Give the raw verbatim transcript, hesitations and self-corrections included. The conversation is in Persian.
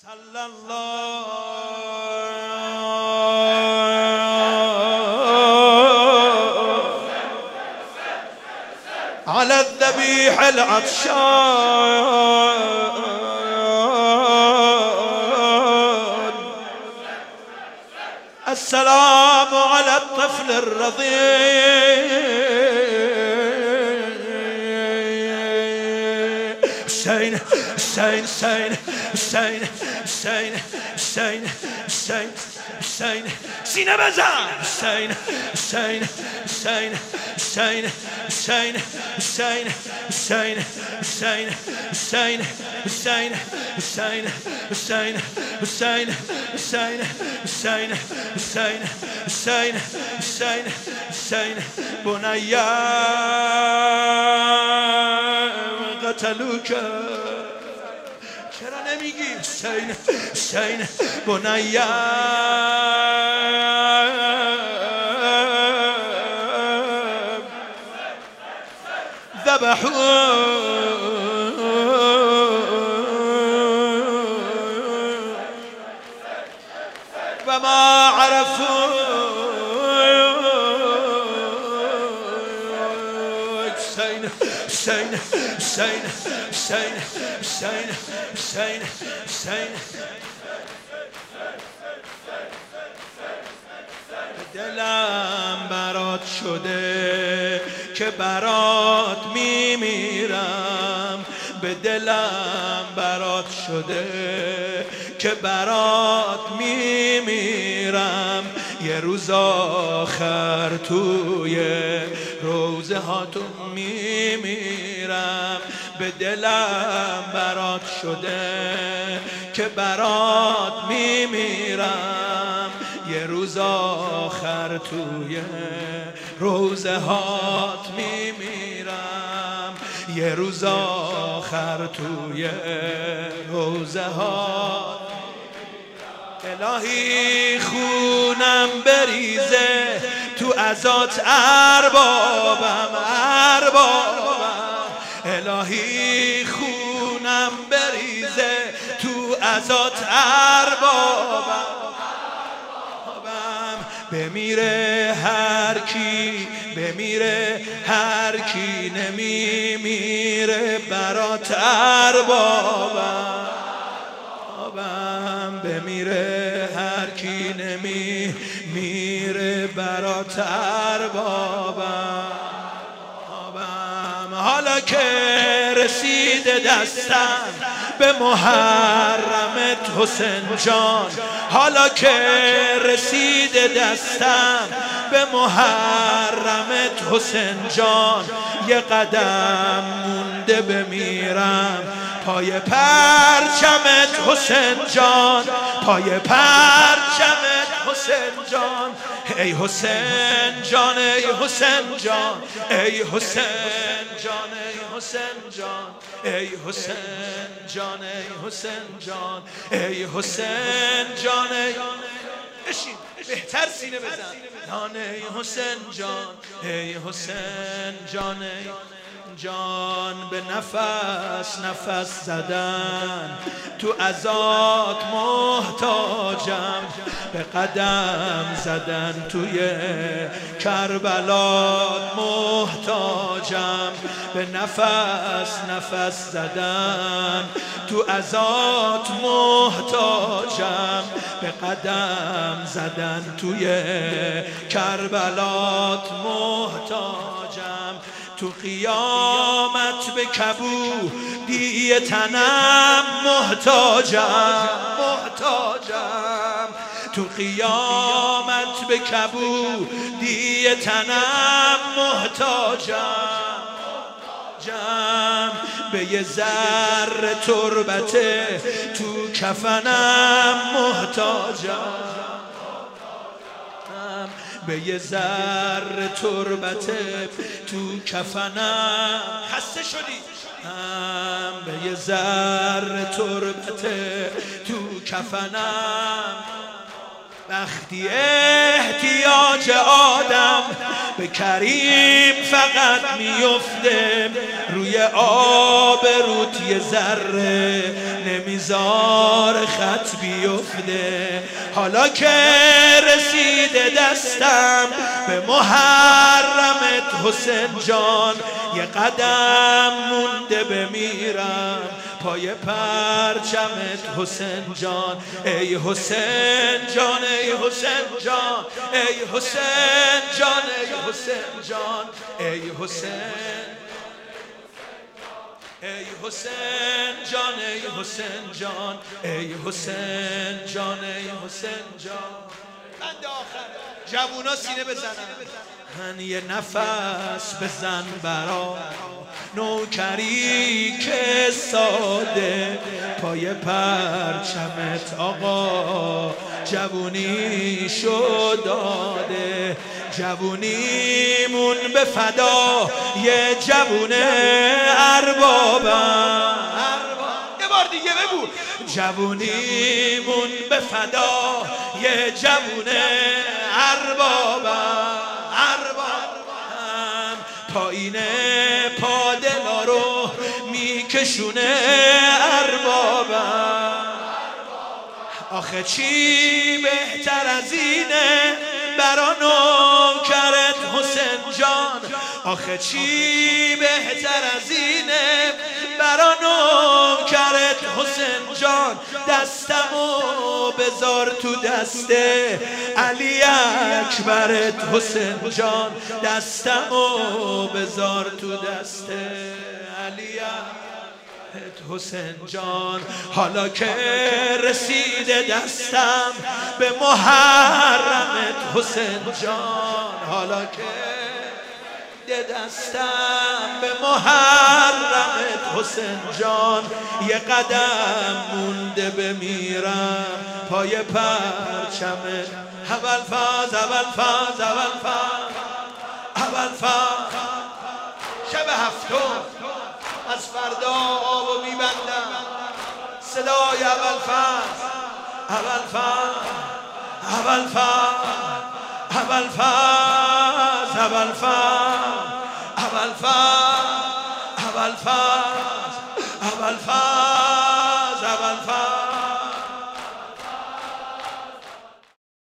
صلی الله على الذبيح العطشان السلام على الطفل الرضيع حسين حسين حسين حسين حسين حسين حسين حسين سینه بزن حسین حسین حسین حسین حسین حسین حسین حسین حسین حسین حسین حسین حسین حسین حسین حسین حسین حسین حسین بنیا قتلوک چرا نمیگی حسین حسین بنیا ذبحوا وما عرفوا حسين حسين حسين حسين حسين حسين حسين دلم برات شده که برات میمیرم به دلم برات شده که برات میمیرم یه روز آخر توی روزه هاتون میمیرم به دلم برات شده که برات میمیرم یه روز آخر توی روزه هات میمیرم یه روز آخر توی روزه هات الهی خونم بریزه تو عزات اربابم اربابم الهی خونم بریزه تو عزات اربابم بمیره هر کی بمیره هر کی نمیمیره برات اربابم بمیره هر کی نمیمیره برات اربابم حالا که رسیده دستم به محرمت حسین جان حالا که رسیده دستم به محرمت حسین جان یه قدم مونده بمیرم پای پرچمت حسین جان پای پرچمت حسین جان ای حسین جان ای حسین جان ای حسین جان ای حسین جان ای حسین جان ای حسین جان ای حسین جان ای اشین بهتر سینه بزن جان ای حسین جان ای حسین جان ای جان به نفس نفس زدن تو عزات محتاجم به قدم زدن توی کربلات محتاجم به نفس نفس زدن تو عزات محتاجم به قدم زدن توی کربلات محتاجم تو قیامت به کبودی تنم محتاجم محتاجم تو قیامت به کبودی تنم محتاجم جم به یه ذره تربت تو کفنم محتاجم به یه ذره تربت تو کفنم خسته شدی به یه ذره تربت تو کفنم وقتی احتیاج آدم به کریم فقط میفته روی آب رود یه ذره نمیذار خط بیفته. حالا که رسیده دستم به محرمت حسین جان، یه قدم مونده بمیرم پای پرچمت حسین جان. ای حسین جان ای حسین جان ای حسین جان ای حسین جان ای حسین ای حسین جان ای حسین جان ای حسین جان ای حسین جان. بند آخر جوونا سینه بزنن، من یه نفس بزن برا نوکری که ساده پای پرچمت آقا جوونی شو داده. جوونیمون به فدا یه جوون اربابم. یه بار دیگه بگو. جوونیمون به فدا یه جوون اربابم. اربابم پایین پادلا رو میکشونه اربابم. آخه چی بهتر از اینه برا نوکرت حسین جان؟ آخه چی بهتر از اینه برا نوکرت حسین جان؟ دستمو بذار تو دسته علی اکبرت حسین جان. دستمو بذار تو دسته علی حسین جان. حالا که رسیده دستم به محرمت حسین جان، حالا که دستم به محرمت حسین جان، یه قدم مونده بمیرم پای پرچمت. اول فاز اول فاز اول فاز اول فاز شب هفتم از فردا آبو میبندم. صدای اول فاز اول فاز اول فاز اول فاز اول فاز اول فاز اول فاز اول فاز